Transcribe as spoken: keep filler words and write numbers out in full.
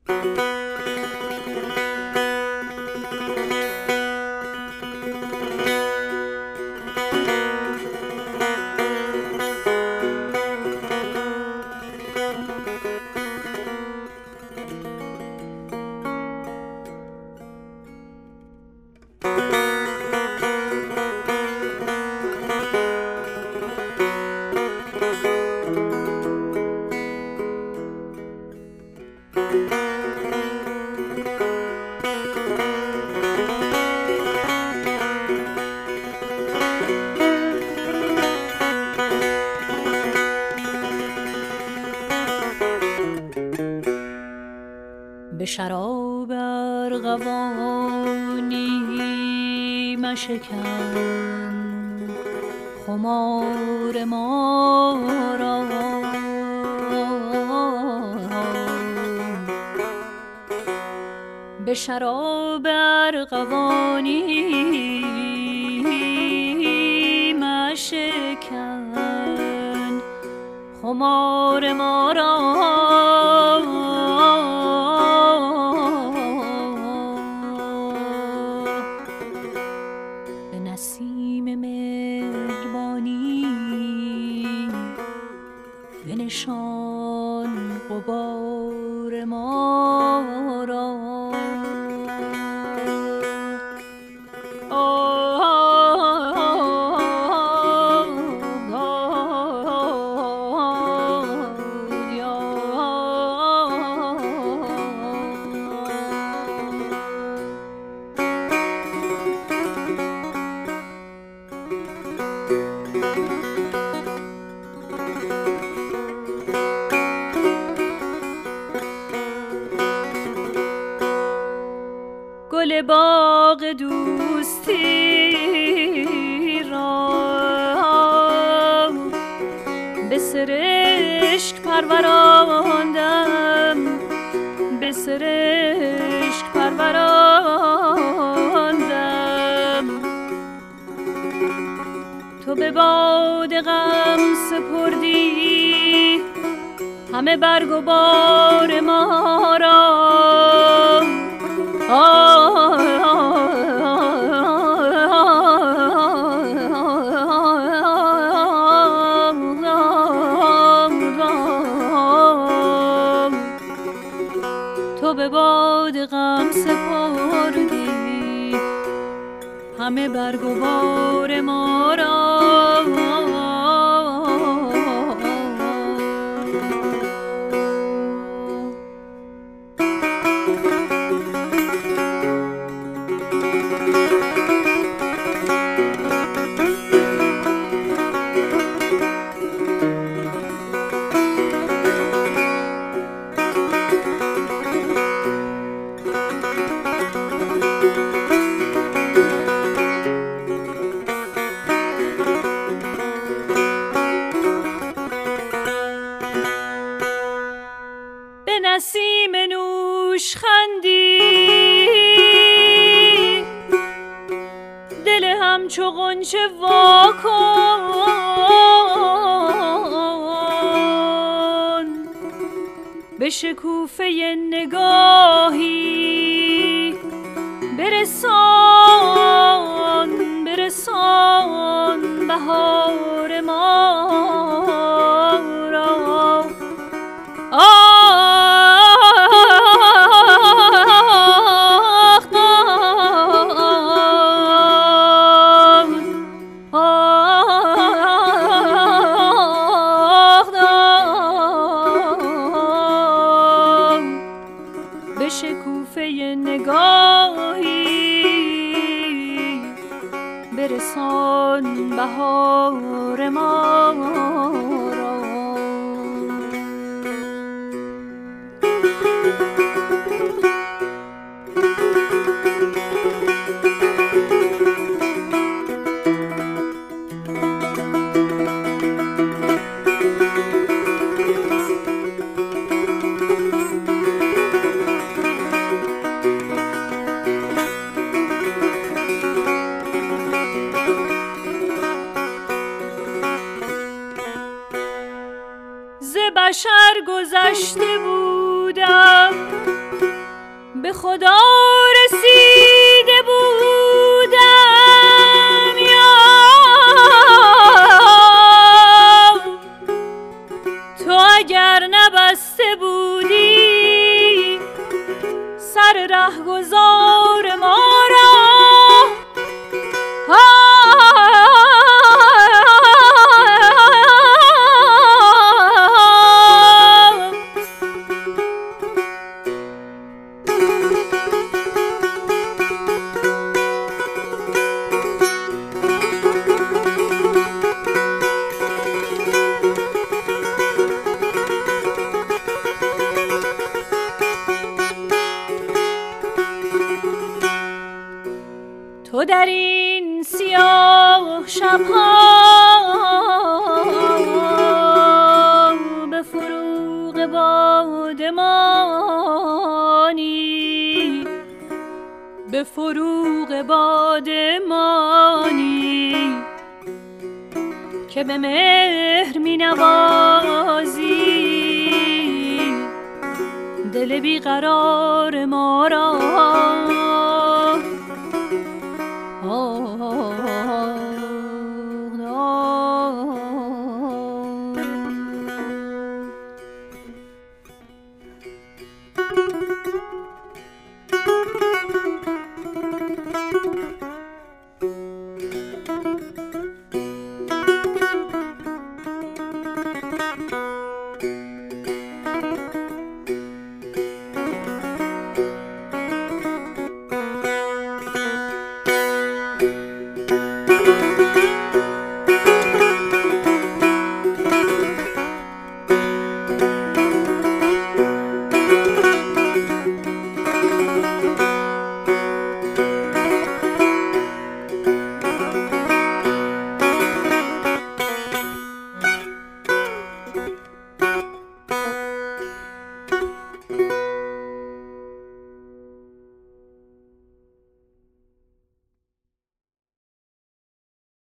به شراب ارغوانی مشکن خمار ما را، به شراب ارغوانی مشکن خمار ما را. بنشان غبار ما را. گل باغ دوستی را به سرشک پروراندم، به سرشک پروراندم. تو به باد غم سپردی همه برگ و بار ما را. تو به باد غم سپردی همه برگ و بار ما را. نسیم نوشخندی دل همچو غنچه وا کن، به شکوفه نگاهی برسان برسان بهار ما را. به شکوفه نگاهی برسان بهار ما را. بشر گذشته بودم خدا رسیده بودم یا تو اگر نبسته بودی سر رهگذار ما را تو در این سیاه شبها به فروغ بادمانی به فروغ بادمانی که به مهر می نوازی دل بیقرار ما را Thank you.